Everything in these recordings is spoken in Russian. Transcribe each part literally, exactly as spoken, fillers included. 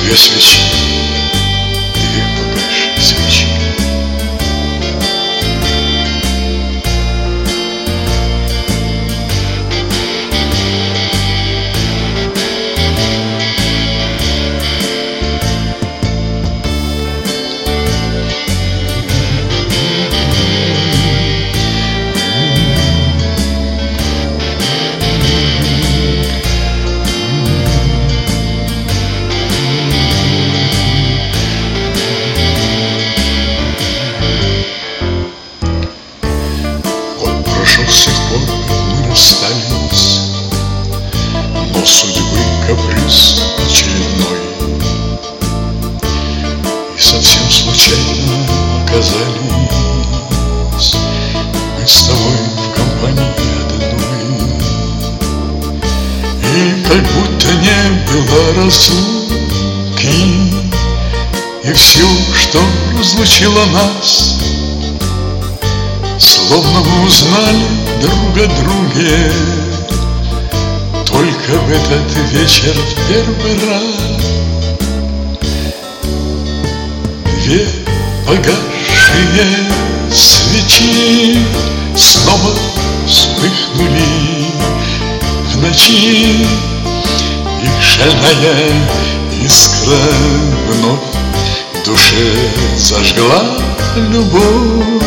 Две свечи, две погасшие свечи. С тех пор мы расстались, но судьбы каприз очередной, и совсем случайно оказались мы с тобой в компании одной. И как будто не было разлуки, и все, что разлучило нас, словно мы узнали друг о друге только в этот вечер в первый раз. Две погасшие свечи снова вспыхнули в ночи, их шальная искра вновь в душе зажгла любовь.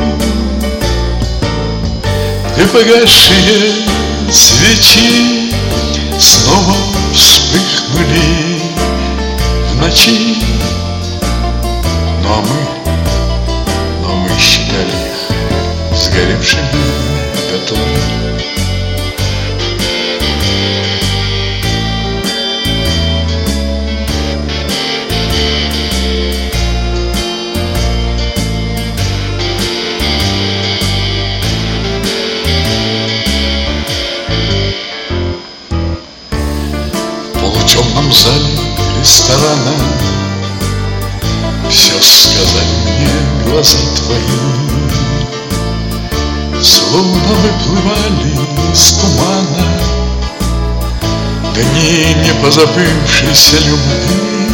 Две погасшие свечи снова вспыхнули в ночи, ну а мы, ну а мы считали их сгоревшими дотла. В темном зале ресторана все сказали мне глаза твои, словно выплывали из тумана дни непозабывшейся любви.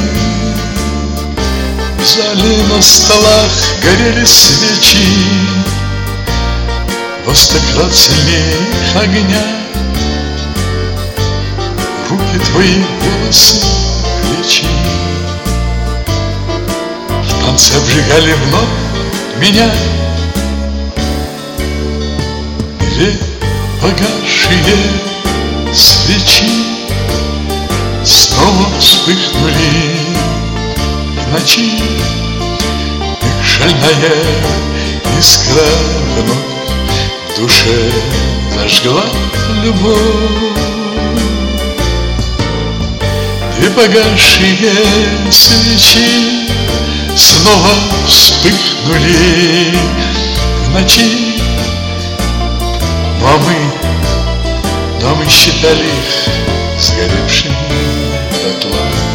В зале на столах горели свечи во сто крат сильнее огня. Руки твои, волосы, плечи в танце обжигали вновь меня. Две погасшие свечи снова вспыхнули в ночи, их шальная искра вновь в душе зажгла любовь. Две погасшие свечи снова вспыхнули в ночи, ну а мы, ну а мы считали их сгоревшими дотла.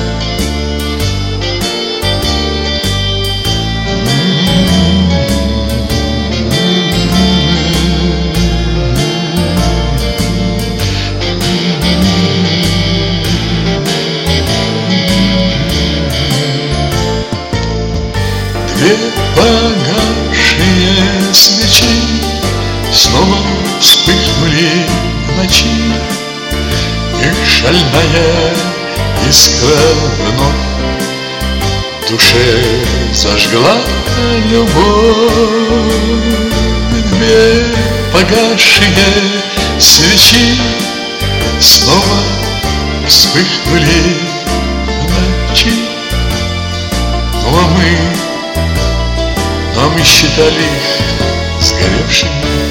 Две погасшие свечи снова вспыхнули в ночи, их шальная искра вновь в душе зажгла любовь. Две погасшие свечи снова вспыхнули в ночи, ну а мы, а мы считали их сгоревшими